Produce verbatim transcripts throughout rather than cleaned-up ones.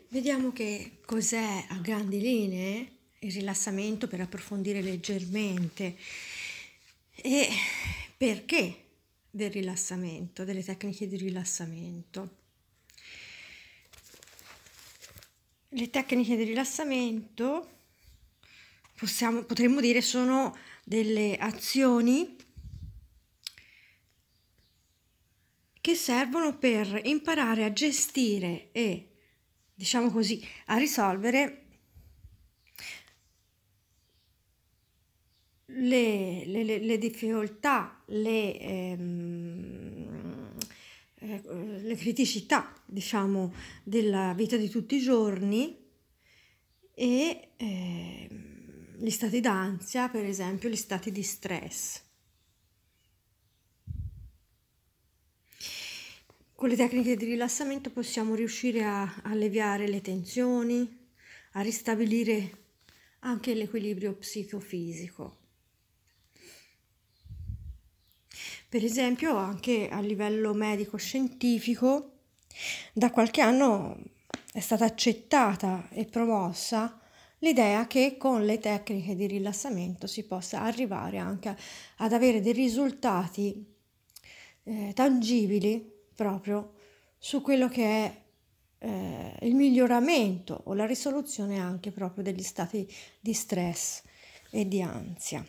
Vediamo che cos'è a grandi linee il rilassamento per approfondire leggermente e perché del rilassamento, delle tecniche di rilassamento. Le tecniche di rilassamento possiamo, potremmo dire sono delle azioni che servono per imparare a gestire e, diciamo così, a risolvere le, le, le, le difficoltà, le, ehm, eh, le criticità, diciamo, della vita di tutti i giorni e ehm, gli stati d'ansia, per esempio, gli stati di stress. Con le tecniche di rilassamento possiamo riuscire a alleviare le tensioni, a ristabilire anche l'equilibrio psicofisico. Per esempio, anche a livello medico-scientifico, da qualche anno è stata accettata e promossa l'idea che con le tecniche di rilassamento si possa arrivare anche ad avere dei risultati eh, tangibili proprio su quello che è eh, il miglioramento o la risoluzione anche proprio degli stati di stress e di ansia.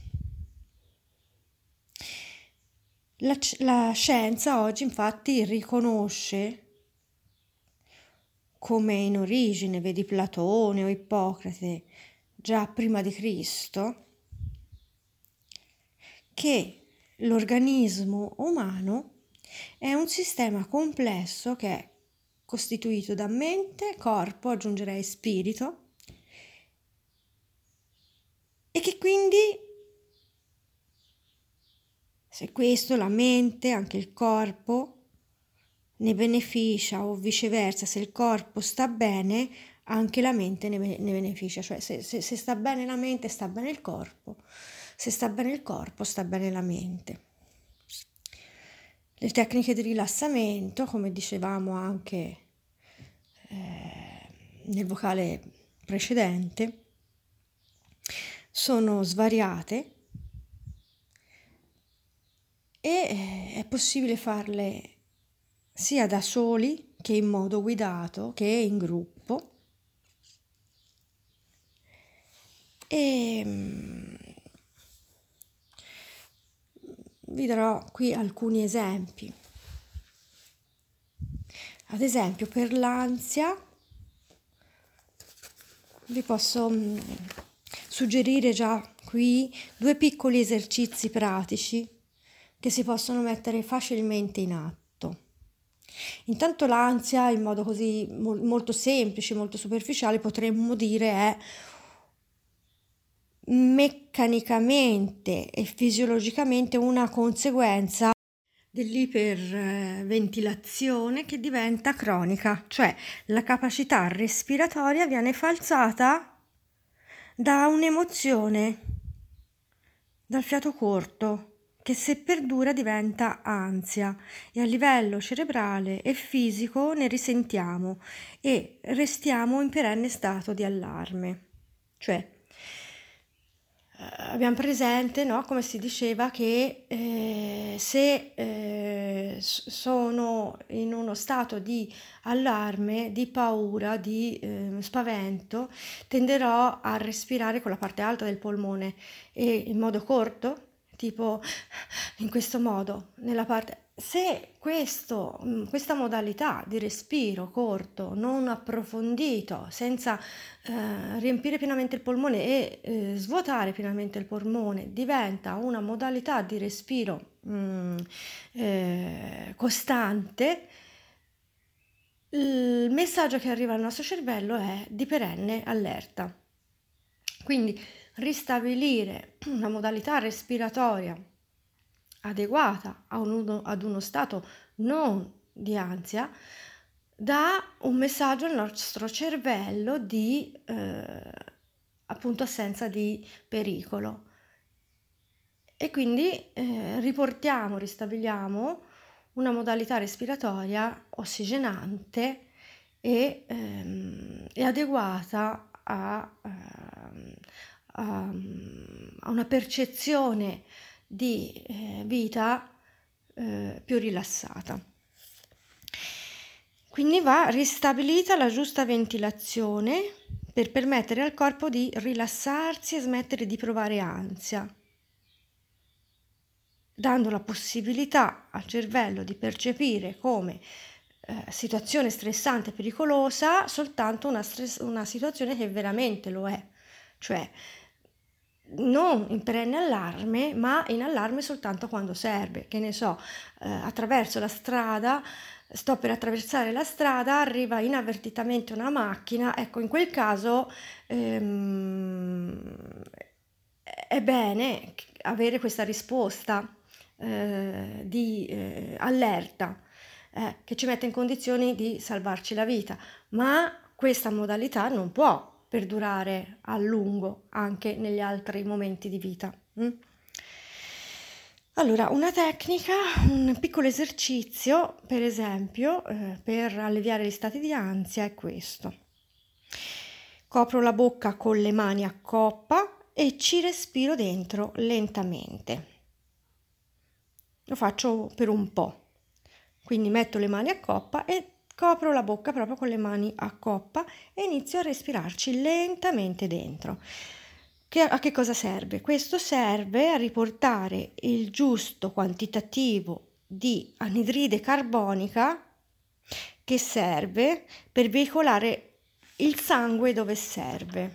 La, la scienza oggi infatti riconosce, come in origine, vedi Platone o Ippocrate, già prima di Cristo, che l'organismo umano è un sistema complesso che è costituito da mente, corpo, aggiungerei spirito, e che quindi, se questo, la mente, anche il corpo, ne beneficia o viceversa, se il corpo sta bene, anche la mente ne, ne beneficia, cioè se, se, se sta bene la mente, sta bene il corpo, se sta bene il corpo, sta bene la mente. Le tecniche di rilassamento, come dicevamo anche eh, nel vocale precedente, sono svariate e è possibile farle sia da soli che in modo guidato che in gruppo. E vi darò qui alcuni esempi. Ad esempio, per l'ansia vi posso suggerire già qui due piccoli esercizi pratici che si possono mettere facilmente in atto. Intanto l'ansia, in modo così molto semplice, molto superficiale, potremmo dire è meccanicamente e fisiologicamente una conseguenza dell'iperventilazione che diventa cronica, cioè la capacità respiratoria viene falsata da un'emozione, dal fiato corto, che se perdura diventa ansia e a livello cerebrale e fisico ne risentiamo e restiamo in perenne stato di allarme. Cioè, abbiamo presente, no, come si diceva, che eh, se eh, sono in uno stato di allarme, di paura, di eh, spavento, tenderò a respirare con la parte alta del polmone e in modo corto, tipo in questo modo, nella parte. Se questo, questa modalità di respiro corto, non approfondito, senza eh, riempire pienamente il polmone e eh, svuotare pienamente il polmone, diventa una modalità di respiro mh, eh, costante, il messaggio che arriva al nostro cervello è di perenne allerta. Quindi ristabilire una modalità respiratoria adeguata a uno, ad uno stato non di ansia dà un messaggio al nostro cervello di eh, appunto assenza di pericolo e quindi eh, riportiamo, ristabiliamo una modalità respiratoria ossigenante e ehm, è adeguata a, ehm, a, a una percezione di eh, vita eh, più rilassata. Quindi va ristabilita la giusta ventilazione per permettere al corpo di rilassarsi e smettere di provare ansia, dando la possibilità al cervello di percepire come eh, situazione stressante e pericolosa soltanto una, stress- una situazione che veramente lo è, cioè non in perenne allarme, ma in allarme soltanto quando serve. Che ne so, eh, attraverso la strada, sto per attraversare la strada, arriva inavvertitamente una macchina, ecco, in quel caso ehm, è bene avere questa risposta eh, di eh, allerta eh, che ci mette in condizioni di salvarci la vita, ma questa modalità non può perdurare a lungo anche negli altri momenti di vita. Mm? Allora, una tecnica, un piccolo esercizio, per esempio, eh, per alleviare gli stati di ansia è questo. Copro la bocca con le mani a coppa e ci respiro dentro lentamente. Lo faccio per un po'. Quindi metto le mani a coppa e copro la bocca proprio con le mani a coppa e inizio a respirarci lentamente dentro. Che, a che cosa serve? Questo serve a riportare il giusto quantitativo di anidride carbonica che serve per veicolare il sangue dove serve.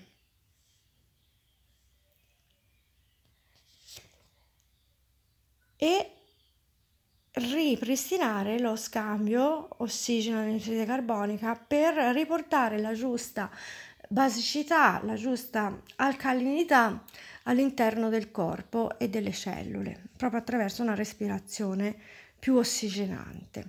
E ripristinare lo scambio ossigeno-anidride carbonica per riportare la giusta basicità, la giusta alcalinità all'interno del corpo e delle cellule, proprio attraverso una respirazione più ossigenante.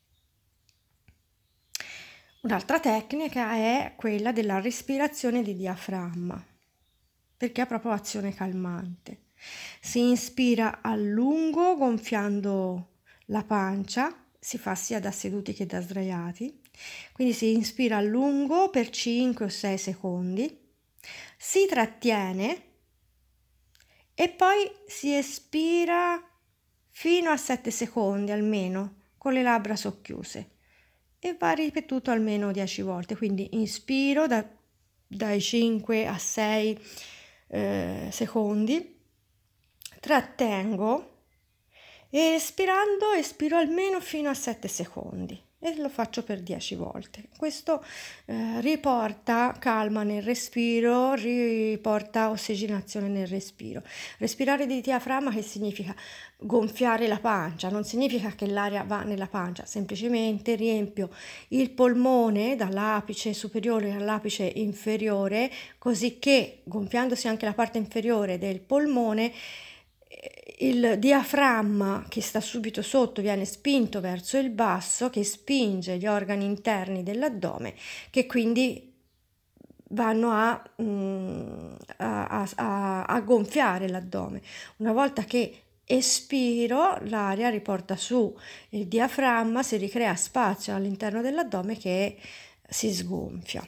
Un'altra tecnica è quella della respirazione di diaframma, perché ha proprio azione calmante. Si inspira a lungo gonfiando la pancia, si fa sia da seduti che da sdraiati, quindi si inspira a lungo per cinque o sei secondi, si trattiene e poi si espira fino a sette secondi almeno con le labbra socchiuse e va ripetuto almeno dieci volte, quindi inspiro da, dai cinque a sei eh, secondi, trattengo e espirando espiro almeno fino a sette secondi e lo faccio per dieci volte. Questo eh, riporta calma nel respiro, riporta ossigenazione nel respiro. Respirare di diaframma che significa? Gonfiare la pancia, non significa che l'aria va nella pancia, semplicemente riempio il polmone dall'apice superiore all'apice inferiore, così che gonfiandosi anche la parte inferiore del polmone il diaframma che sta subito sotto viene spinto verso il basso, che spinge gli organi interni dell'addome, che quindi vanno a, a, a, a gonfiare l'addome. Una volta che espiro, l'aria riporta su il diaframma, si ricrea spazio all'interno dell'addome che si sgonfia.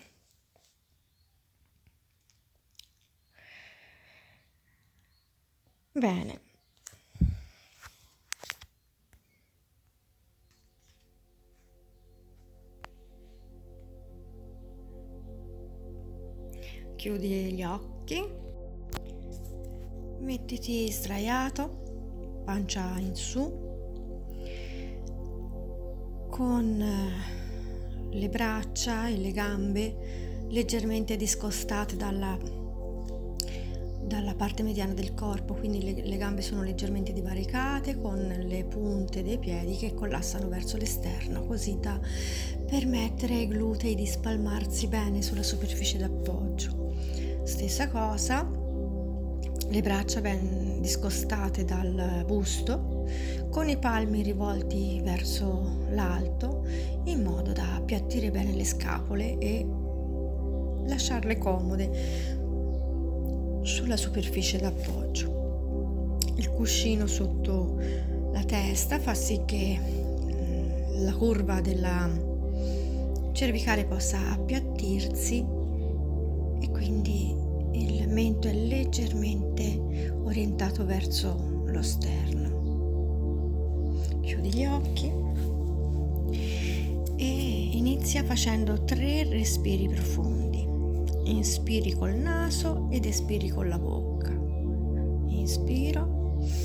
Bene. Chiudi gli occhi, mettiti sdraiato, pancia in su, con le braccia e le gambe leggermente discostate dalla, dalla parte mediana del corpo, quindi le, le gambe sono leggermente divaricate con le punte dei piedi che collassano verso l'esterno, così da permettere ai glutei di spalmarsi bene sulla superficie d'appoggio. Stessa cosa, le braccia ben discostate dal busto, con i palmi rivolti verso l'alto, in modo da appiattire bene le scapole e lasciarle comode sulla superficie d'appoggio. Il cuscino sotto la testa fa sì che la curva della cervicale possa appiattirsi e quindi il mento è leggermente orientato verso lo sterno. Chiudi gli occhi e inizia facendo tre respiri profondi. Inspiri col naso ed espiri con la bocca. Inspiro.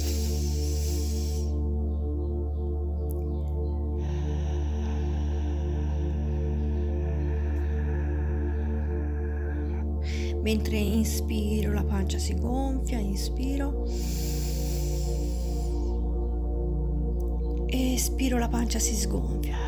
Mentre inspiro la pancia si gonfia, inspiro. Espiro la pancia si sgonfia.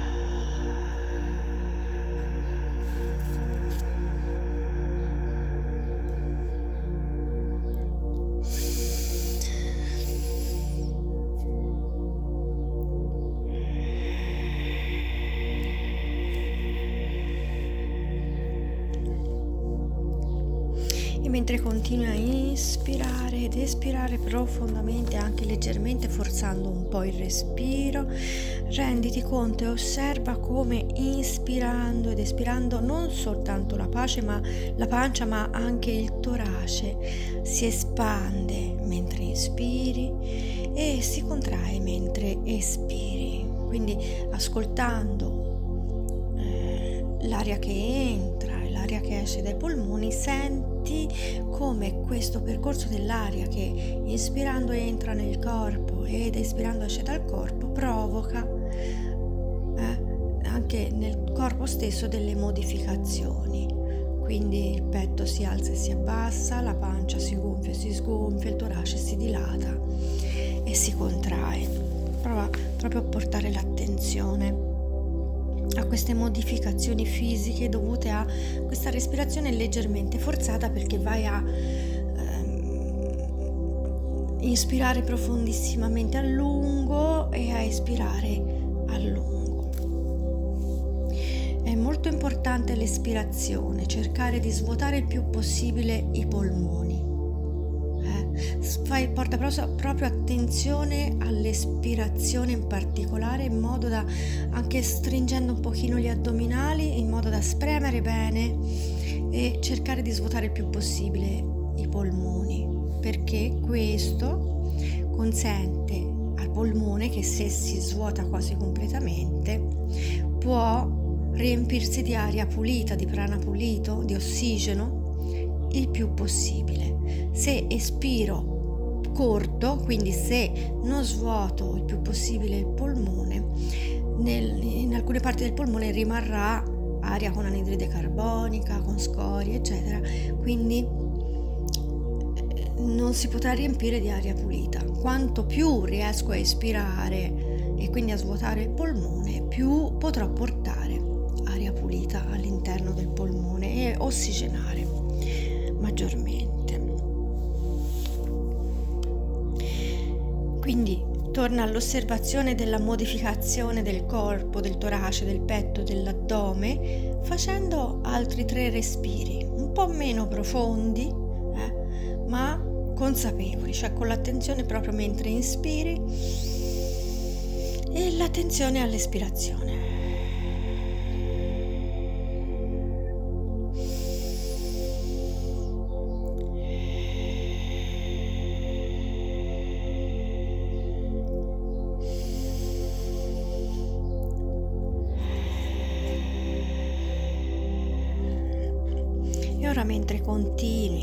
E mentre continui a inspirare ed espirare profondamente, anche leggermente forzando un po' il respiro, renditi conto e osserva come inspirando ed espirando non soltanto la pancia, ma, la pancia, ma anche il torace si espande mentre inspiri e si contrae mentre espiri. Quindi ascoltando eh, l'aria che entra, l'aria che esce dai polmoni, senti come questo percorso dell'aria che inspirando entra nel corpo ed espirando esce dal corpo provoca eh, anche nel corpo stesso delle modificazioni. Quindi il petto si alza e si abbassa, la pancia si gonfia e si sgonfia, il torace si dilata e si contrae. Prova proprio a portare l'attenzione a queste modificazioni fisiche dovute a questa respirazione leggermente forzata, perché vai a ehm, inspirare profondissimamente a lungo e a espirare a lungo. È molto importante l'espirazione, cercare di svuotare il più possibile i polmoni. Fai, porta proprio attenzione all'espirazione in particolare, in modo da, anche stringendo un pochino gli addominali, in modo da spremere bene e cercare di svuotare il più possibile i polmoni, perché questo consente al polmone, che se si svuota quasi completamente, può riempirsi di aria pulita, di prana pulito, di ossigeno il più possibile. Se espiro corto, quindi se non svuoto il più possibile il polmone, nel, in alcune parti del polmone rimarrà aria con anidride carbonica, con scorie, eccetera, quindi non si potrà riempire di aria pulita. Quanto più riesco a espirare e quindi a svuotare il polmone, più potrò portare aria pulita all'interno del polmone e ossigenare maggiormente. Quindi torna all'osservazione della modificazione del corpo, del torace, del petto, dell'addome, facendo altri tre respiri, un po' meno profondi, eh, ma consapevoli, cioè con l'attenzione proprio mentre inspiri e l'attenzione all'espirazione. E ora, mentre continui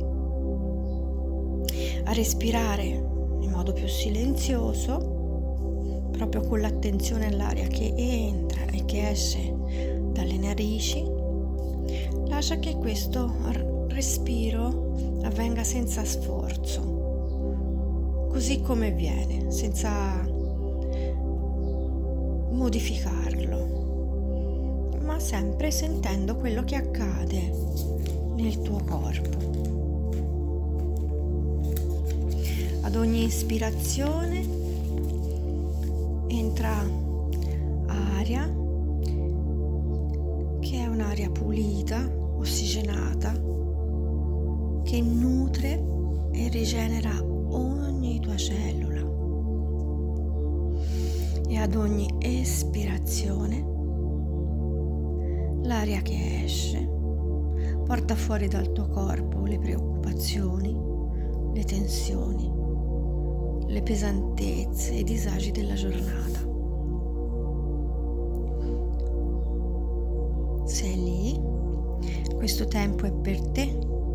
a respirare in modo più silenzioso, proprio con l'attenzione all'aria che entra e che esce dalle narici, lascia che questo respiro avvenga senza sforzo, così come viene, senza modificarlo, ma sempre sentendo quello che accade nel tuo corpo. Ad ogni ispirazione entra aria, che è un'aria pulita, ossigenata, che nutre e rigenera ogni tua cellula. E ad ogni espirazione l'aria che esce porta fuori dal tuo corpo le preoccupazioni, le tensioni, le pesantezze e i disagi della giornata. Sei lì, questo tempo è per te,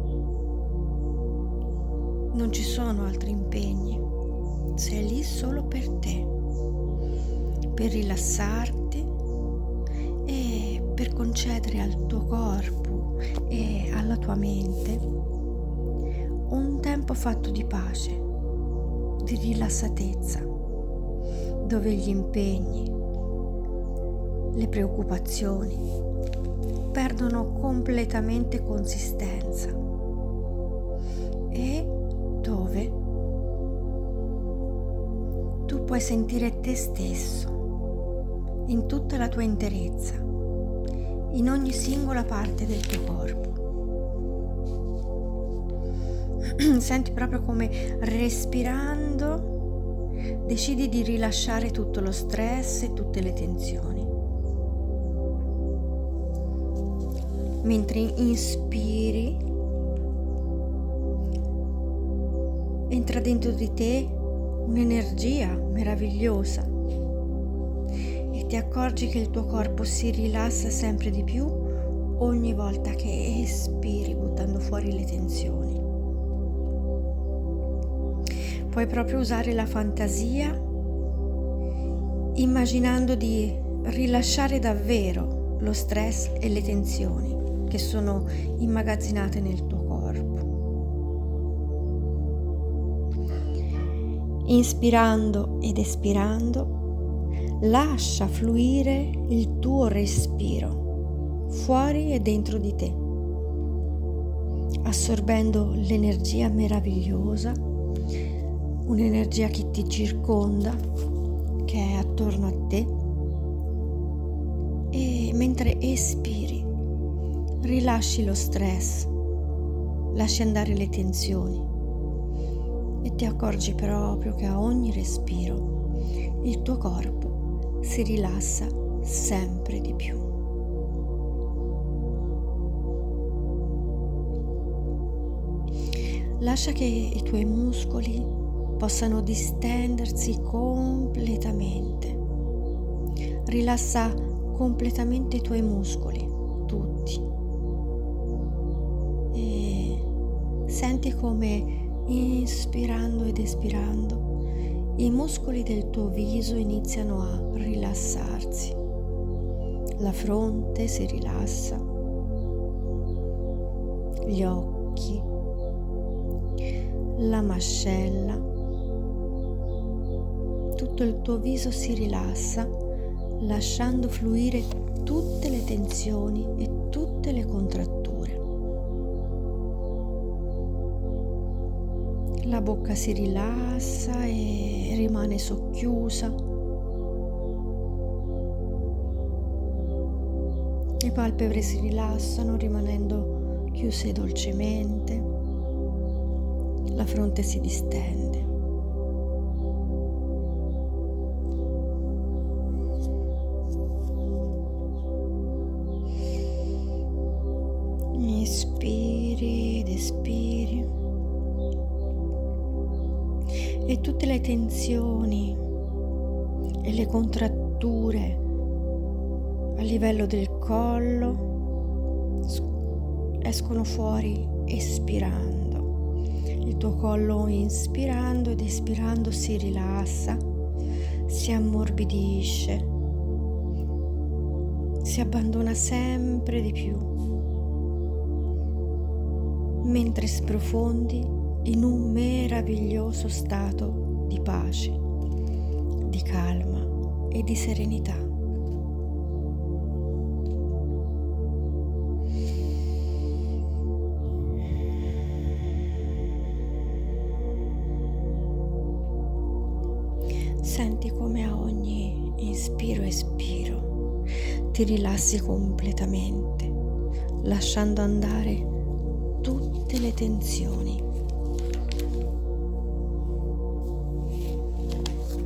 non ci sono altri impegni, sei lì solo per te, per rilassarti e per concedere al tuo corpo e alla tua mente un tempo fatto di pace, di rilassatezza, dove gli impegni, le preoccupazioni perdono completamente consistenza e dove tu puoi sentire te stesso in tutta la tua interezza, in ogni singola parte del tuo corpo. Senti proprio come respirando decidi di rilasciare tutto lo stress e tutte le tensioni. Mentre inspiri, entra dentro di te un'energia meravigliosa e ti accorgi che il tuo corpo si rilassa sempre di più ogni volta che espiri, buttando fuori le tensioni. Puoi proprio usare la fantasia, immaginando di rilasciare davvero lo stress e le tensioni che sono immagazzinate nel tuo corpo. Inspirando ed espirando, lascia fluire il tuo respiro fuori e dentro di te, assorbendo l'energia meravigliosa, un'energia che ti circonda, che è attorno a te, e mentre espiri rilasci lo stress, lasci andare le tensioni e ti accorgi proprio che a ogni respiro il tuo corpo si rilassa sempre di più. Lascia che i tuoi muscoli possano distendersi completamente. Rilassa completamente i tuoi muscoli, tutti. E senti come inspirando ed espirando i muscoli del tuo viso iniziano a rilassarsi. La fronte si rilassa, gli occhi, la mascella, tutto il tuo viso si rilassa, lasciando fluire tutte le tensioni e tutte le contratture. La bocca si rilassa e rimane socchiusa. Le palpebre si rilassano rimanendo chiuse dolcemente. La fronte si distende. Inspiri ed espiri. E tutte le tensioni e le contratture a livello del collo escono fuori espirando. Il tuo collo inspirando ed espirando si rilassa, si ammorbidisce, si abbandona sempre di più, mentre sprofondi in un meraviglioso stato di pace, di calma e di serenità. Senti come a ogni inspiro e espiro ti rilassi completamente, lasciando andare tutte le tensioni.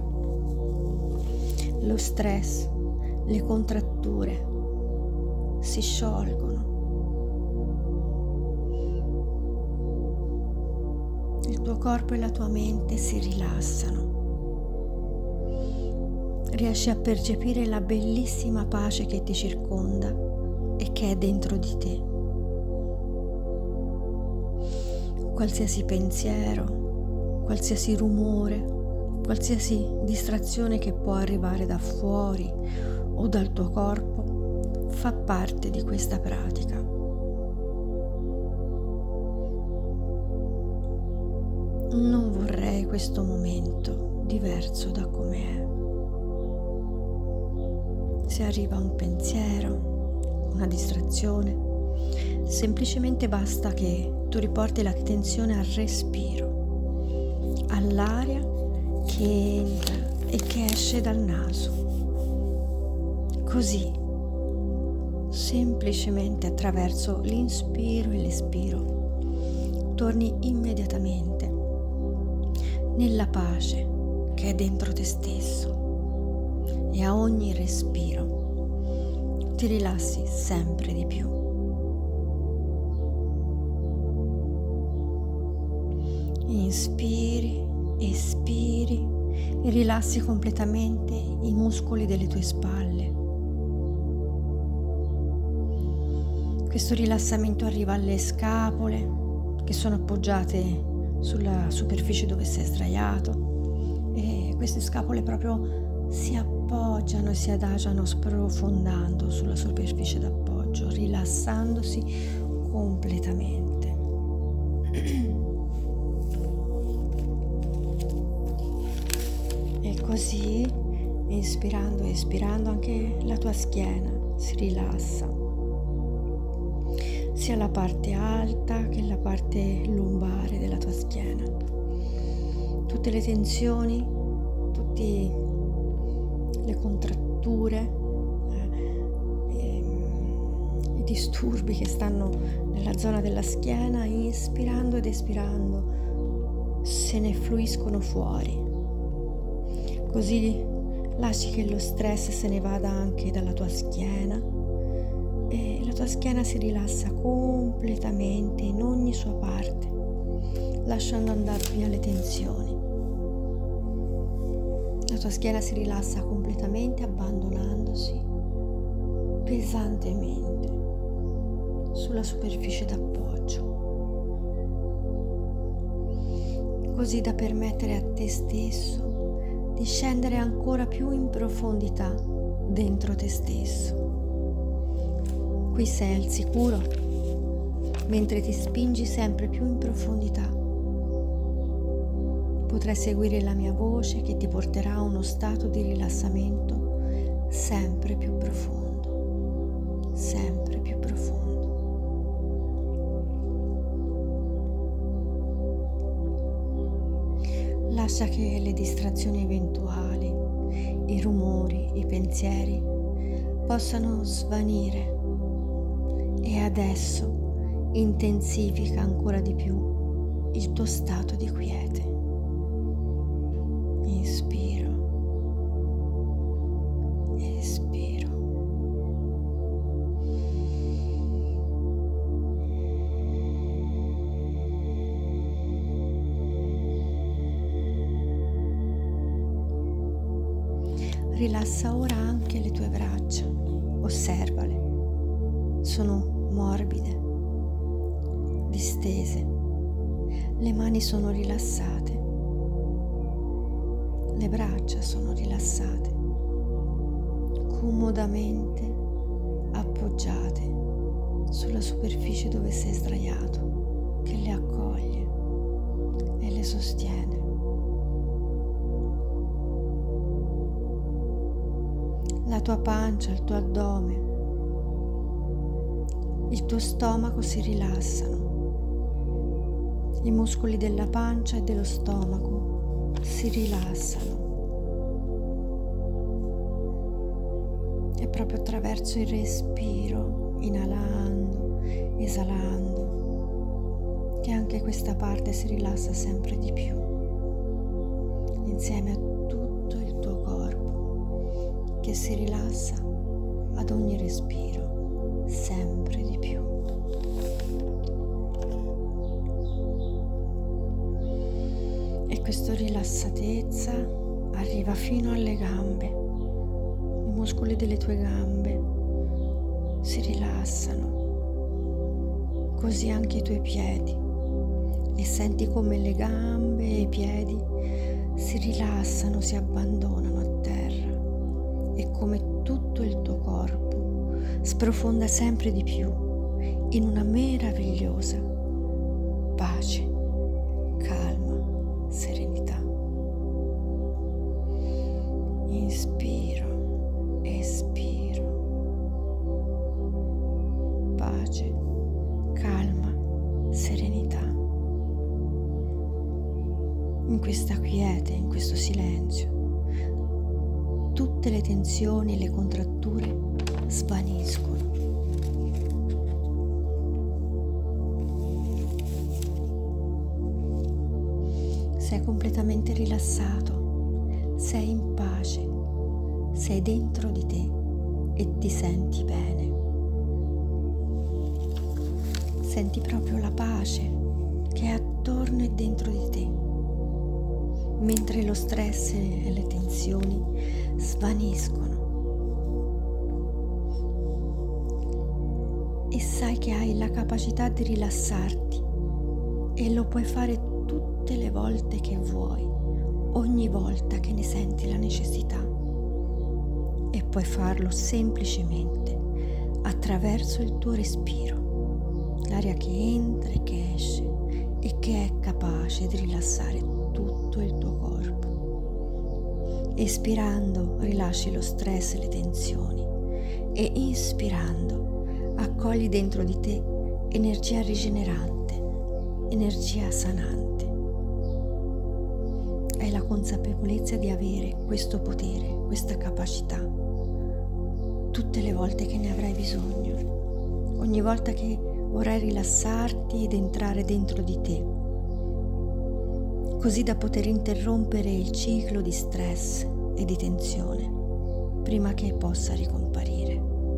Lo stress, le contratture si sciolgono. Il tuo corpo e la tua mente si rilassano. Riesci a percepire la bellissima pace che ti circonda e che è dentro di te. Qualsiasi pensiero, qualsiasi rumore, qualsiasi distrazione che può arrivare da fuori o dal tuo corpo fa parte di questa pratica. Non vorrei questo momento diverso da com'è. Se arriva un pensiero, una distrazione, semplicemente basta che tu riporti l'attenzione al respiro, all'aria che entra e che esce dal naso. Così, semplicemente attraverso l'inspiro e l'espiro, torni immediatamente nella pace che è dentro te stesso e a ogni respiro ti rilassi sempre di più. Inspiri, espiri e rilassi completamente i muscoli delle tue spalle. Questo rilassamento arriva alle scapole che sono appoggiate sulla superficie dove sei sdraiato e queste scapole proprio si appoggiano e si adagiano sprofondando sulla superficie d'appoggio, rilassandosi completamente. E così, inspirando e espirando, anche la tua schiena si rilassa, sia la parte alta che la parte lombare della tua schiena. Tutte le tensioni, tutte le contratture, eh, i disturbi che stanno nella zona della schiena, inspirando ed espirando, se ne fluiscono fuori. Così lasci che lo stress se ne vada anche dalla tua schiena e la tua schiena si rilassa completamente in ogni sua parte, lasciando andare via le tensioni. La tua schiena si rilassa completamente, abbandonandosi pesantemente sulla superficie d'appoggio, così da permettere a te stesso di scendere ancora più in profondità dentro te stesso. Qui sei al sicuro, mentre ti spingi sempre più in profondità. Potrai seguire la mia voce che ti porterà a uno stato di rilassamento sempre più profondo, sempre più profondo. Lascia che le distrazioni eventuali, i rumori, i pensieri possano svanire e adesso intensifica ancora di più il tuo stato di quiete. Inspiro, espiro. Rilassa ora anche le tue braccia, osservale, sono morbide, distese, le mani sono rilassate, le braccia sono rilassate, comodamente appoggiate sulla superficie dove sei sdraiato, che le accoglie e le sostiene. La tua pancia, il tuo addome, il tuo stomaco si rilassano, i muscoli della pancia e dello stomaco si rilassano e proprio attraverso il respiro, inalando, esalando, che anche questa parte si rilassa sempre di più, insieme a tutto il tuo corpo che si rilassa ad ogni respiro sempre di più. E questa rilassatezza arriva fino alle gambe. I muscoli delle tue gambe si rilassano, così anche i tuoi piedi, e senti come le gambe e i piedi si rilassano, si abbandonano a terra, e come tutto il tuo corpo sprofonda sempre di più in una meravigliosa pace, calma, serenità. Inspiro, espiro, pace, calma, serenità. In questa quiete, in questo silenzio, tutte le tensioni e le contratture svaniscono. Sei completamente rilassato, sei in pace, sei dentro di te e ti senti bene. Senti proprio la pace che è attorno e dentro di te, mentre lo stress e le tensioni svaniscono. E sai che hai la capacità di rilassarti e lo puoi fare tutte le volte che vuoi, ogni volta che ne senti la necessità. E puoi farlo semplicemente attraverso il tuo respiro, l'aria che entra e che esce e che è capace di rilassare tutto il tuo corpo. Espirando rilasci lo stress e le tensioni, e inspirando accogli dentro di te energia rigenerante, energia sanante. Hai la consapevolezza di avere questo potere, questa capacità, tutte le volte che ne avrai bisogno, ogni volta che vorrai rilassarti ed entrare dentro di te, così da poter interrompere il ciclo di stress e di tensione prima che possa ricomparire.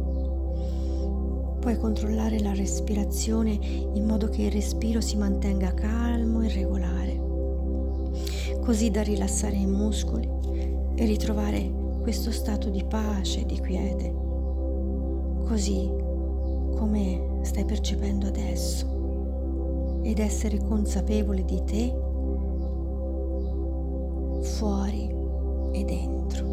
Puoi controllare la respirazione in modo che il respiro si mantenga calmo e regolare, così da rilassare i muscoli e ritrovare questo stato di pace e di quiete, così come stai percependo adesso, ed essere consapevole di te fuori e dentro.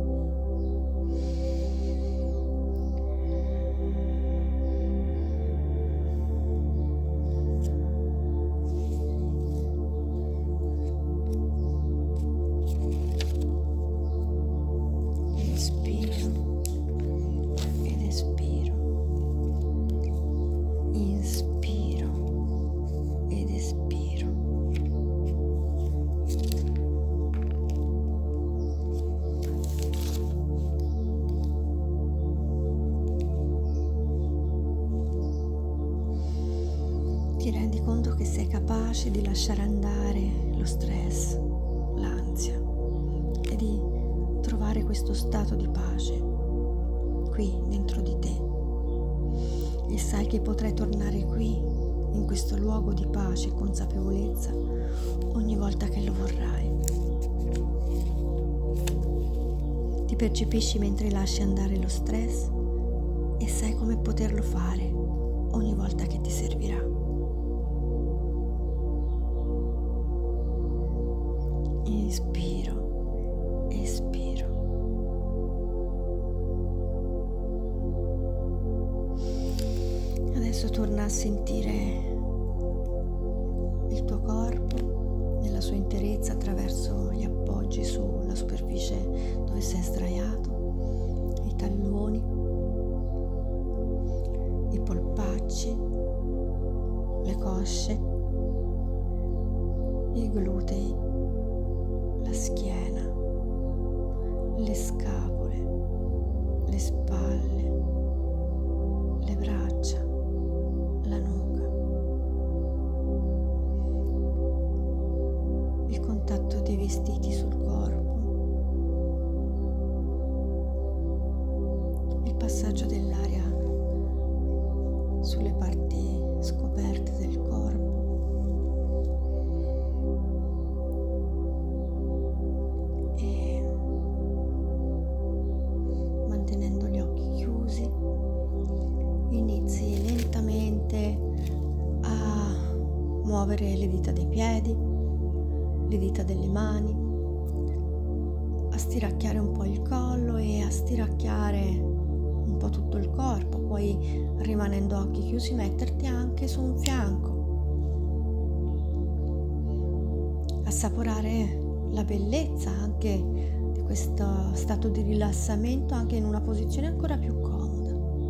Ti rendi conto che sei capace di lasciare andare lo stress, l'ansia, e di trovare questo stato di pace qui dentro di te. E sai che potrai tornare qui, in questo luogo di pace e consapevolezza, ogni volta che lo vorrai. Ti percepisci mentre lasci andare lo stress e sai come poterlo fare ogni volta che ti servirà. Inspiro, espiro. Adesso torna a sentire il tuo corpo nella sua interezza attraverso gli appoggi sulla superficie dove sei sdraiato, i talloni, i polpacci, le cosce, i glutei, la schiena, le scapole, le spalle, le braccia, la nuca. Il contatto dei vestiti sul corpo, il passaggio dell'aria inizi lentamente a muovere le dita dei piedi, le dita delle mani, a stiracchiare un po' il collo e a stiracchiare un po' tutto il corpo, poi rimanendo occhi chiusi metterti anche su un fianco, assaporare la bellezza anche di questo stato di rilassamento anche in una posizione ancora più comoda,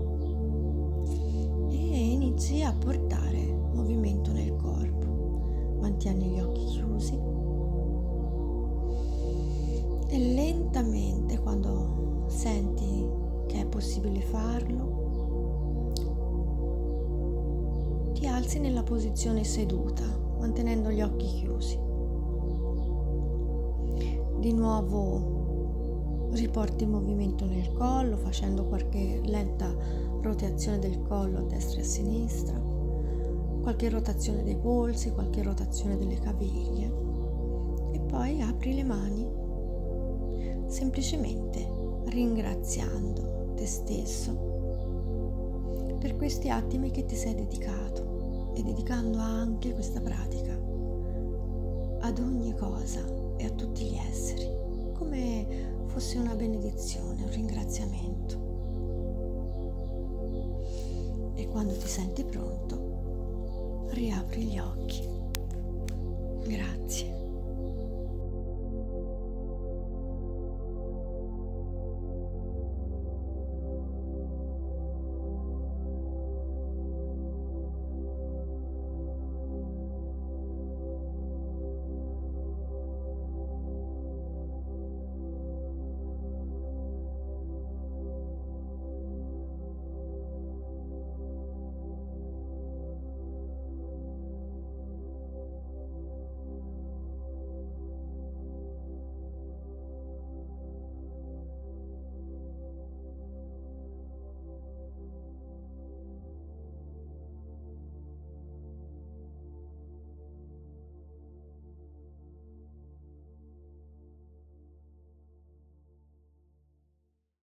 e inizi a portare movimento nel corpo. Mantieni gli occhi chiusi e lentamente, quando senti che è possibile farlo, ti alzi nella posizione seduta mantenendo gli occhi chiusi. Di nuovo riporti il movimento nel collo facendo qualche lenta rotazione del collo a destra e a sinistra, qualche rotazione dei polsi, qualche rotazione delle caviglie, e poi apri le mani semplicemente ringraziando te stesso per questi attimi che ti sei dedicato, e dedicando anche questa pratica ad ogni cosa e a tutti gli esseri, come fosse una benedizione, un ringraziamento. E quando ti senti pronto, riapri gli occhi. Grazie.